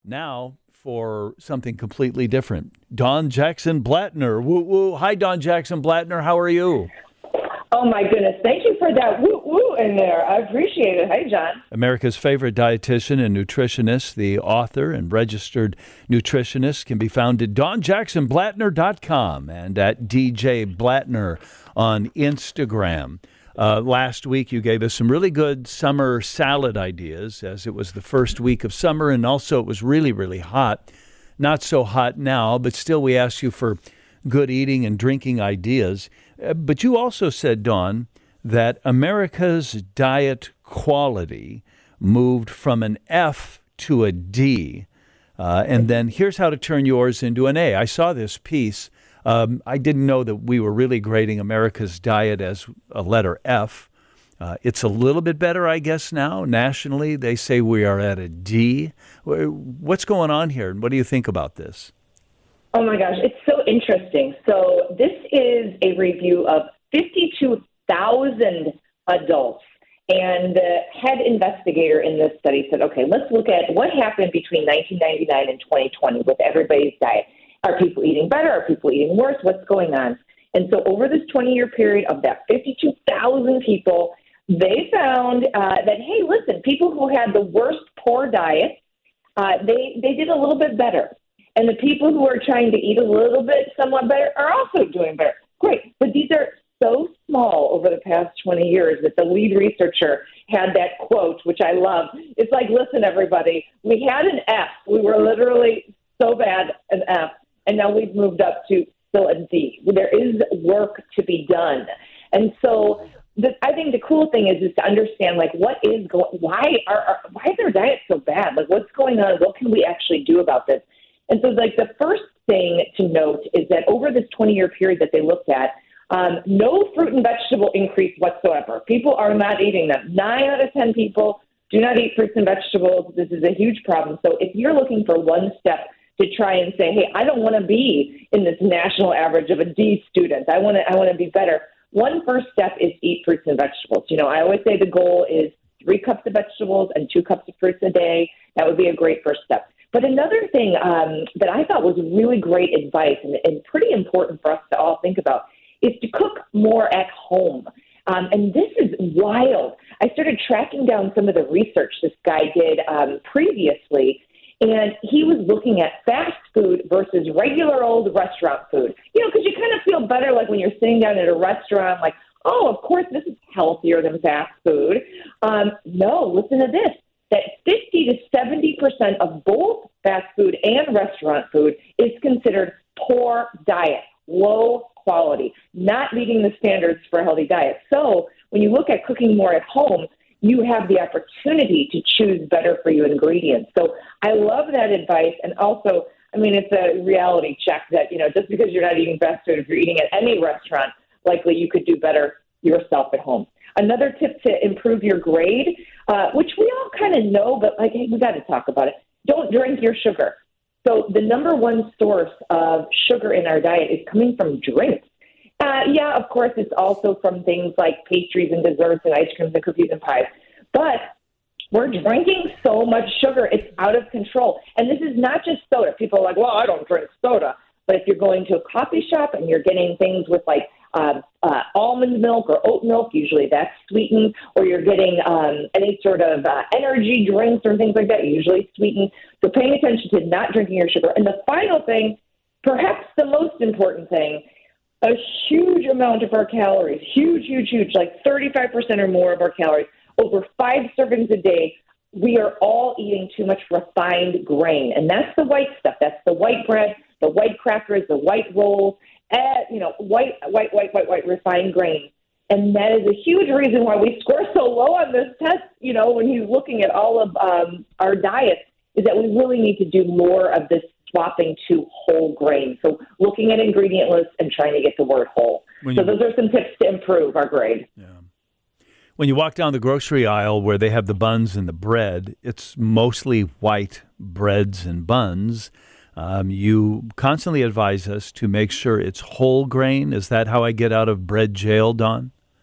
Now for something completely different. Dawn Jackson Blattner. Woo woo. Hi, Dawn Jackson Blattner. How are you? Oh, my goodness. Thank you for that woo-woo in there. I appreciate it. Hi, John. America's favorite dietitian and nutritionist, the author and registered nutritionist, can be found at DawnJacksonBlattner.com and at DJ Blattner on Instagram. Last week, you gave us some really good summer salad ideas, as it was the first week of summer, and also it was really, really hot. Not so hot now, but still we asked you for good eating and drinking ideas. But you also said, Dawn, that America's diet quality moved from an F to a D. And then here's how to turn yours into an A. I saw this piece. I didn't know that we were really grading America's diet as a letter F. It's a little bit better, I guess, now. Nationally, they say we are at a D. What's going on here, and what do you think about this? Oh, my gosh. It's so interesting. So this is a review of 52,000 adults. And the head investigator in this study said, okay, let's look at what happened between 1999 and 2020 with everybody's diet. Are people eating better? Are people eating worse? What's going on? And so over this 20-year period of that 52,000 people, they found that, hey, listen, people who had the worst poor diet, they did a little bit better. And the people who are trying to eat a little bit somewhat better are also doing better. Great. But these are so small over the past 20 years that the lead researcher had that quote, which I love. It's like, listen, everybody, we had an F. We were literally so bad, an F. And now we've moved up to still a D. There is work to be done. And so I think the cool thing is to understand, like, why is our diet so bad? Like, what's going on? What can we actually do about this? And so, like, the first thing to note is that over this 20-year period that they looked at, no fruit and vegetable increase whatsoever. People are not eating them. 9 out of 10 people do not eat fruits and vegetables. This is a huge problem. So if you're looking for one step to try and say, hey, I don't want to be in this national average of a D student. I want to be better. One first step is eat fruits and vegetables. You know, I always say the goal is 3 cups of vegetables and 2 cups of fruits a day. That would be a great first step. But another thing that I thought was really great advice and pretty important for us to all think about is to cook more at home. And this is wild. I started tracking down some of the research this guy did previously, and he was looking at fast food versus regular old restaurant food. You know, because you kind of feel better like when you're sitting down at a restaurant, like, oh, of course, this is healthier than fast food. No, listen to this. That 50 to 70% of both fast food and restaurant food is considered poor diet, low quality, not meeting the standards for a healthy diet. So when you look at cooking more at home, you have the opportunity to choose better for you ingredients. So I love that advice. And also, I mean, it's a reality check that, you know, just because you're not eating fast food, if you're eating at any restaurant, likely you could do better yourself at home. Another tip to improve your grade, which we all kind of know, but like, hey, we got to talk about it. Don't drink your sugar. So the number one source of sugar in our diet is coming from drinks. Yeah, of course, it's also from things like pastries and desserts and ice creams and cookies and pies. But we're drinking so much sugar, it's out of control. And this is not just soda. People are like, well, I don't drink soda. But if you're going to a coffee shop and you're getting things with like almond milk or oat milk, usually that's sweetened, or you're getting any sort of energy drinks or things like that, usually sweetened. So paying attention to not drinking your sugar. And the final thing, perhaps the most important thing, a huge amount of our calories, huge, like 35% or more of our calories, over 5 servings a day, we are all eating too much refined grain. And that's the white stuff. That's the white bread, the white crackers, the white rolls, white refined grain. And that is a huge reason why we score so low on this test, you know, when he's looking at all of our diets, is that we really need to do more of this swapping to whole grain. So looking at ingredient lists and trying to get the word whole. So those are some tips to improve our grade. Yeah. When you walk down the grocery aisle where they have the buns and the bread, it's mostly white breads and buns. You constantly advise us to make sure it's whole grain. Is that how I get out of bread jail, Dawn?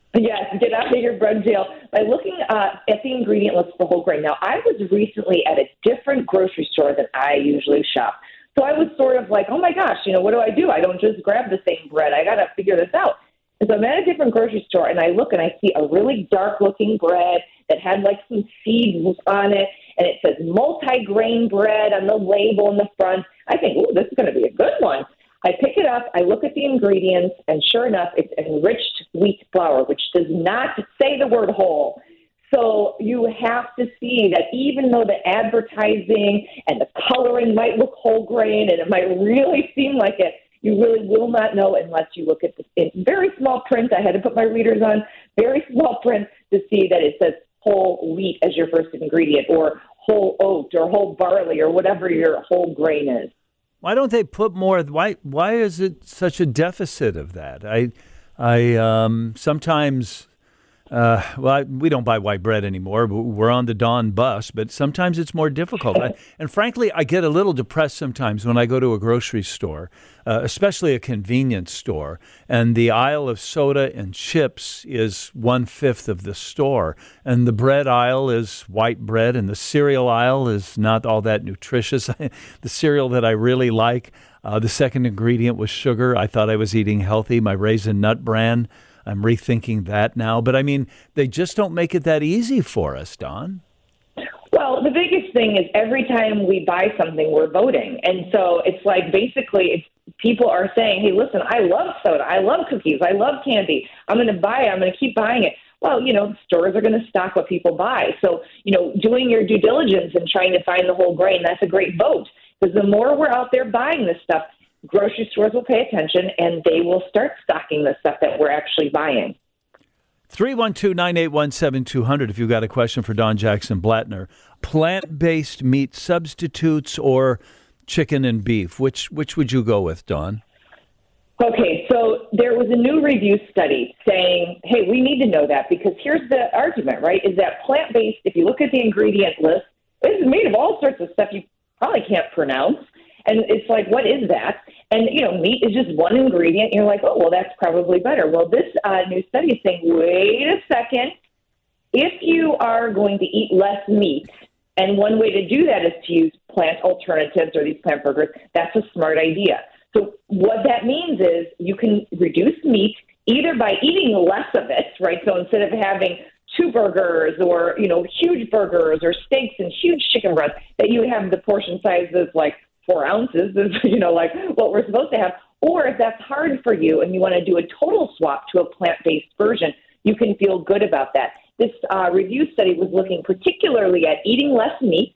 Yes, get out of your bread jail by looking at the ingredient list for whole grain. Now, I was recently at a different grocery store than I usually shop. So I was sort of like, oh my gosh, what do? I don't just grab the same bread. I got to figure this out. And so I'm at a different grocery store, and I look and I see a really dark-looking bread that had like some seeds on it, and it says multi-grain bread on the label in the front. I think, oh, this is going to be a good one. I pick it up, I look at the ingredients, and sure enough, it's enriched wheat flour, which does not say the word whole. So you have to see that even though the advertising and the coloring might look whole grain and it might really seem like it, you really will not know unless you look at the in very small print. I had to put my readers on very small print to see that it says whole wheat as your first ingredient, or whole oat, or whole barley, or whatever your whole grain is. Why don't they put more? Why is it such a deficit of that? I sometimes. We don't buy white bread anymore. We're on the Dawn bus, but sometimes it's more difficult. And frankly, I get a little depressed sometimes when I go to a grocery store, especially a convenience store, and the aisle of soda and chips is 1/5 of the store, and the bread aisle is white bread, and the cereal aisle is not all that nutritious. The cereal that I really like, the second ingredient was sugar. I thought I was eating healthy. My Raisin Nut brand, I'm rethinking that now. But, I mean, they just don't make it that easy for us, Dawn. Well, the biggest thing is every time we buy something, we're voting. And so it's like basically people are saying, hey, listen, I love soda. I love cookies. I love candy. I'm going to buy it. I'm going to keep buying it. Well, stores are going to stock what people buy. So, doing your due diligence and trying to find the whole grain, that's a great vote. Because the more we're out there buying this stuff, grocery stores will pay attention, and they will start stocking the stuff that we're actually buying. 312-981-7200 if you've got a question for Dawn Jackson Blattner. Plant-based meat substitutes or chicken and beef? Which would you go with, Dawn? Okay, so there was a new review study saying, hey, we need to know that, because here's the argument, right, is that plant-based, if you look at the ingredient list, it's made of all sorts of stuff you probably can't pronounce. And it's like, what is that? And, meat is just one ingredient. You're like, oh, well, that's probably better. Well, this new study is saying, wait a second. If you are going to eat less meat, and one way to do that is to use plant alternatives or these plant burgers, that's a smart idea. So what that means is you can reduce meat either by eating less of it, right? So instead of having 2 burgers or, huge burgers or steaks and huge chicken breasts, that you have the portion sizes like 4 ounces is, like what we're supposed to have. Or if that's hard for you and you want to do a total swap to a plant-based version, you can feel good about that. This review study was looking particularly at eating less meat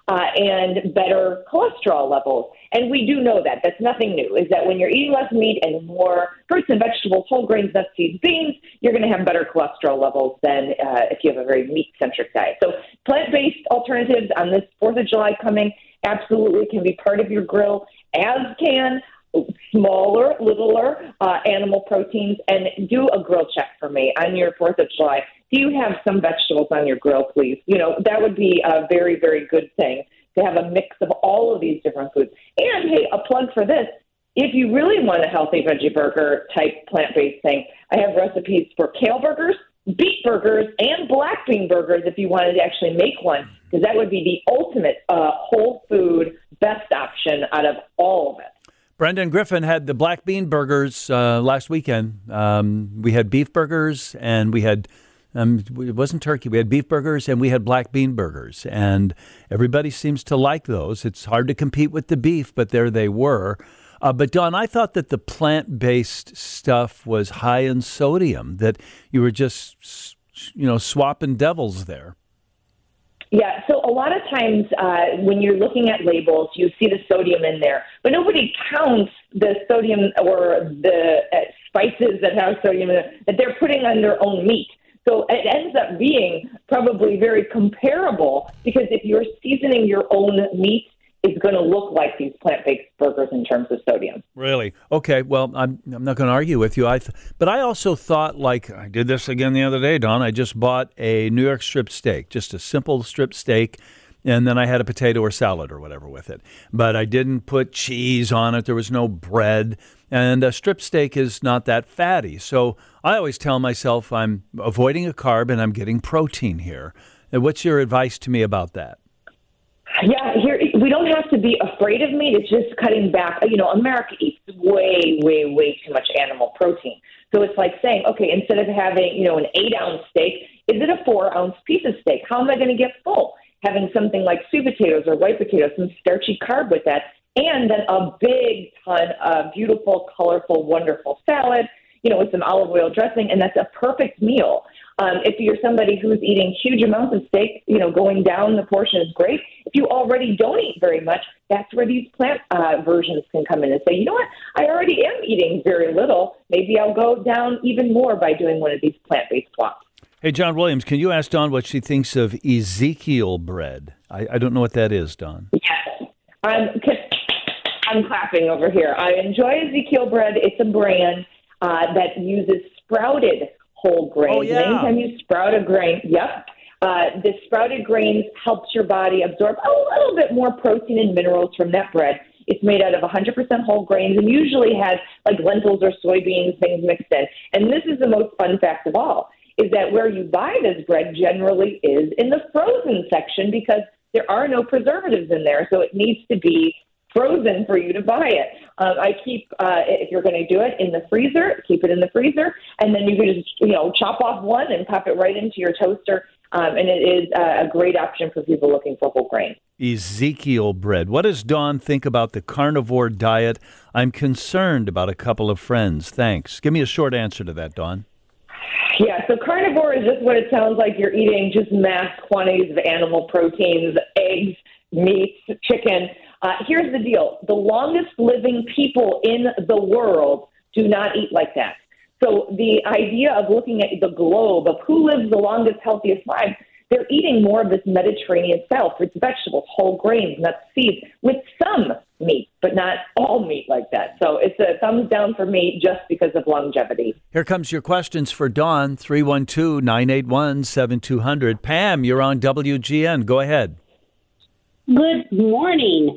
and better cholesterol levels. And we do know that. That's nothing new, is that when you're eating less meat and more fruits and vegetables, whole grains, nuts, seeds, beans, you're going to have better cholesterol levels than if you have a very meat-centric diet. So plant-based alternatives on this 4th of July coming absolutely can be part of your grill, as can smaller, littler animal proteins. And do a grill check for me on your 4th of July. Do you have some vegetables on your grill, please? That would be a very, very good thing, to have a mix of all of these different foods. And, hey, a plug for this. If you really want a healthy veggie burger type plant-based thing, I have recipes for kale burgers, beet burgers, and black bean burgers if you wanted to actually make one, because that would be the ultimate whole food best option out of all of it. Brendan Griffin had the black bean burgers last weekend. We had beef burgers, and we had it wasn't turkey. We had beef burgers and we had black bean burgers, and everybody seems to like those. It's hard to compete with the beef, but there they were. But Dawn, I thought that the plant-based stuff was high in sodium, that you were just, swapping devils there. Yeah, so a lot of times when you're looking at labels, you see the sodium in there, but nobody counts the sodium or the spices that have sodium in it that they're putting on their own meat. So it ends up being probably very comparable, because if you're seasoning your own meat, it's going to look like these plant-based burgers in terms of sodium. Really? Okay, well, I'm not going to argue with you. But I also thought, like, I did this again the other day, Don. I just bought a New York strip steak, just a simple strip steak, and then I had a potato or salad or whatever with it. But I didn't put cheese on it. There was no bread. And a strip steak is not that fatty. So I always tell myself I'm avoiding a carb and I'm getting protein here. And what's your advice to me about that? Yeah, here we don't have to be afraid of meat. It's just cutting back. America eats way, way, way too much animal protein. So it's like saying, okay, instead of having, an 8-ounce steak, is it a 4-ounce piece of steak? How am I going to get full? Having something like sweet potatoes or white potatoes, some starchy carb with that, and then a big ton of beautiful, colorful, wonderful salad, with some olive oil dressing, and that's a perfect meal. If you're somebody who's eating huge amounts of steak, going down the portion is great. If you already don't eat very much, that's where these plant versions can come in and say, you know what, I already am eating very little. Maybe I'll go down even more by doing one of these plant-based swaps. Hey, John Williams, can you ask Dawn what she thinks of Ezekiel bread? I don't know what that is, Dawn. Yes. I'm clapping over here. I enjoy Ezekiel bread. It's a brand that uses sprouted whole grains. Oh, yeah. Anytime you sprout a grain, the sprouted grains helps your body absorb a little bit more protein and minerals from that bread. It's made out of 100% whole grains and usually has like lentils or soybeans, things mixed in. And this is the most fun fact of all, is that where you buy this bread generally is in the frozen section because there are no preservatives in there, so it needs to be frozen for you to buy it. I keep, if you're going to do it, in the freezer, keep it in the freezer, and then you can just, chop off one and pop it right into your toaster, and it is a great option for people looking for whole grain. Ezekiel bread. What does Dawn think about the carnivore diet? I'm concerned about a couple of friends. Thanks. Give me a short answer to that, Dawn. Yeah, so carnivore is just what it sounds like. You're eating just mass quantities of animal proteins, eggs, meats, chicken. Here's the deal. The longest living people in the world do not eat like that. So the idea of looking at the globe of who lives the longest, healthiest lives, they're eating more of this Mediterranean style, fruits, vegetables, whole grains, nuts, seeds, with some meat, but not all meat like that. So it's a thumbs down for me just because of longevity. Here comes your questions for Dawn, 312-981-7200. Pam, you're on WGN. Go ahead. Good morning.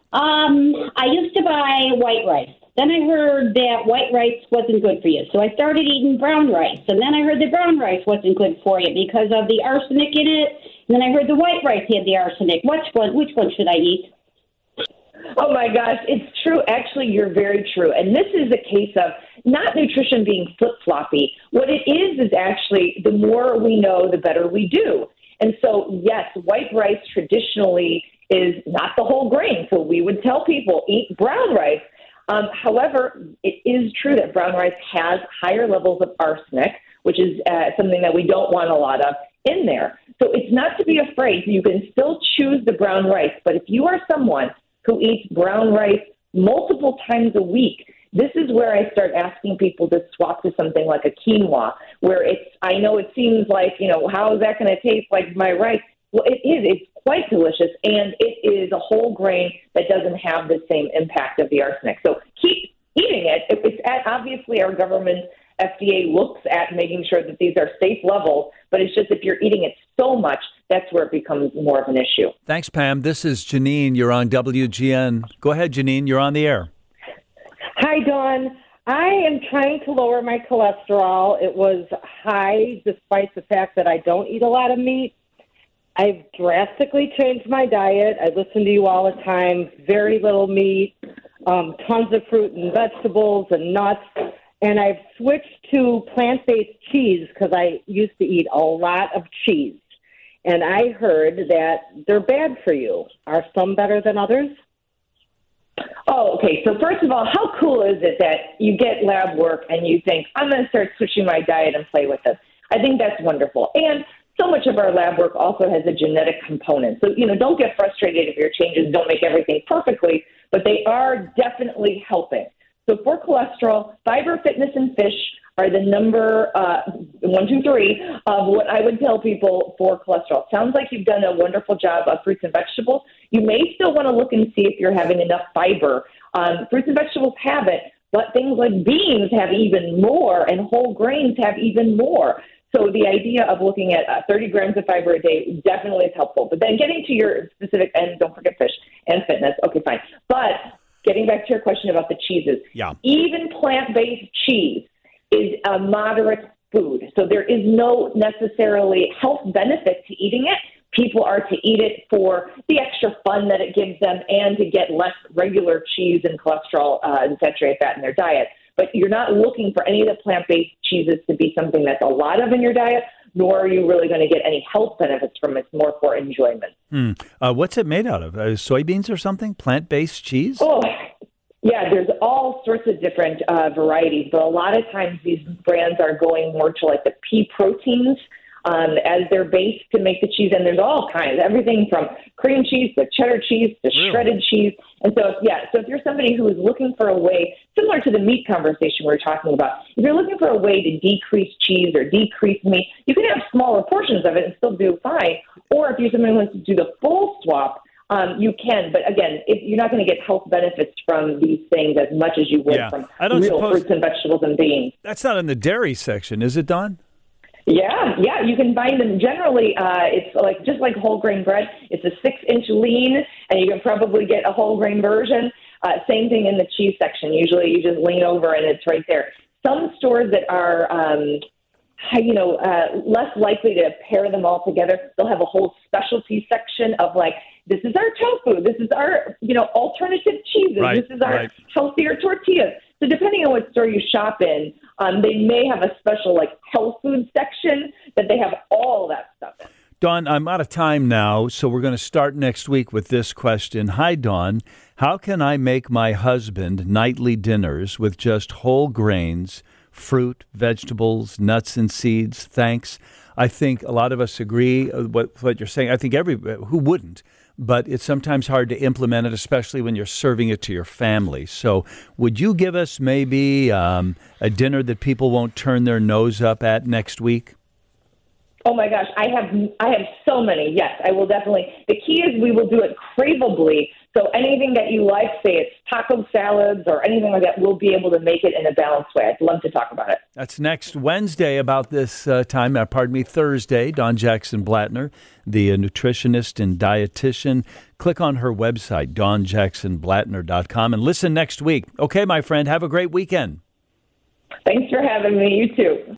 I used to buy white rice. Then I heard that white rice wasn't good for you. So I started eating brown rice. And then I heard the brown rice wasn't good for you because of the arsenic in it. And then I heard the white rice had the arsenic. Which one should I eat? Oh, my gosh. It's true. Actually, you're very true. And this is a case of not nutrition being flip-floppy. What it is actually the more we know, the better we do. And so, yes, white rice traditionally is not the whole grain. So we would tell people, eat brown rice. However, it is true that brown rice has higher levels of arsenic, which is something that we don't want a lot of in there. So it's not to be afraid. You can still choose the brown rice. But if you are someone who eats brown rice multiple times a week, this is where I start asking people to swap to something like a quinoa, where I know it seems like, how is that going to taste like my rice? Well, it is. It's quite delicious, and it is a whole grain that doesn't have the same impact of the arsenic. So keep eating it. Obviously, our government, FDA, looks at making sure that these are safe levels, but it's just if you're eating it so much, that's where it becomes more of an issue. Thanks, Pam. This is Janine. You're on WGN. Go ahead, Janine. You're on the air. Hi, Dawn. I am trying to lower my cholesterol. It was high despite the fact that I don't eat a lot of meat. I've drastically changed my diet. I listen to you all the time. Very little meat, tons of fruit and vegetables and nuts. And I've switched to plant-based cheese because I used to eat a lot of cheese. And I heard that they're bad for you. Are some better than others? Oh, okay. So first of all, how cool is it that you get lab work and you think, I'm going to start switching my diet and play with this? I think that's wonderful. And so much of our lab work also has a genetic component. So, don't get frustrated if your changes don't make everything perfectly, but they are definitely helping. So for cholesterol, fiber, fitness, and fish are the number 1, 2, 3 of what I would tell people for cholesterol. Sounds like you've done a wonderful job of fruits and vegetables. You may still want to look and see if you're having enough fiber. Fruits and vegetables have it, but things like beans have even more, and whole grains have even more. So the idea of looking at 30 grams of fiber a day definitely is helpful. But then getting to your specific, and don't forget fish and fitness. Okay, fine. But getting back to your question about the cheeses, even plant-based cheese is a moderate food. So there is no necessarily health benefit to eating it. People are to eat it for the extra fun that it gives them and to get less regular cheese and cholesterol and saturated fat in their diet. But you're not looking for any of the plant-based cheeses to be something that's a lot of in your diet, nor are you really going to get any health benefits from it. It's more for enjoyment. What's it made out of? Soybeans or something? Plant-based cheese? Oh, yeah, there's all sorts of different varieties, but a lot of times these brands are going more to like the pea proteins as their base to make the cheese. And there's all kinds, everything from cream cheese to cheddar cheese to shredded cheese. And so, so if you're somebody who is looking for a way, similar to the meat conversation we were talking about, if you're looking for a way to decrease cheese or decrease meat, you can have smaller portions of it and still do fine. Or if you're somebody who wants to do the full swap, you can. But again, you're not going to get health benefits from these things as much as you would from real fruits and vegetables and beans. That's not in the dairy section, is it, Dawn? Yeah, you can find them. Generally, it's like just like whole grain bread. It's a 6-inch lean, and you can probably get a whole grain version. Same thing in the cheese section. Usually, you just lean over and it's right there. Some stores that are, less likely to pair them all together, they'll have a whole specialty section of like, this is our tofu, this is our, alternative cheeses, this is our healthier tortillas. So depending on what store you shop in, they may have a special like health food section that they have all that stuff in. Dawn, I'm out of time now, so we're going to start next week with this question. Hi, Dawn. How can I make my husband nightly dinners with just whole grains, fruit, vegetables, nuts, and seeds? Thanks. I think a lot of us agree with what you're saying. I think who wouldn't? But it's sometimes hard to implement it, especially when you're serving it to your family. So would you give us maybe a dinner that people won't turn their nose up at next week? Oh, my gosh. I have so many. Yes, I will definitely. The key is we will do it craveably. So anything that you like, say it's taco salads or anything like that, we'll be able to make it in a balanced way. I'd love to talk about it. That's next Wednesday about this time. Thursday. Dawn Jackson Blattner, the nutritionist and dietitian. Click on her website, dawnjacksonblattner.com, and listen next week. Okay, my friend, have a great weekend. Thanks for having me. You too.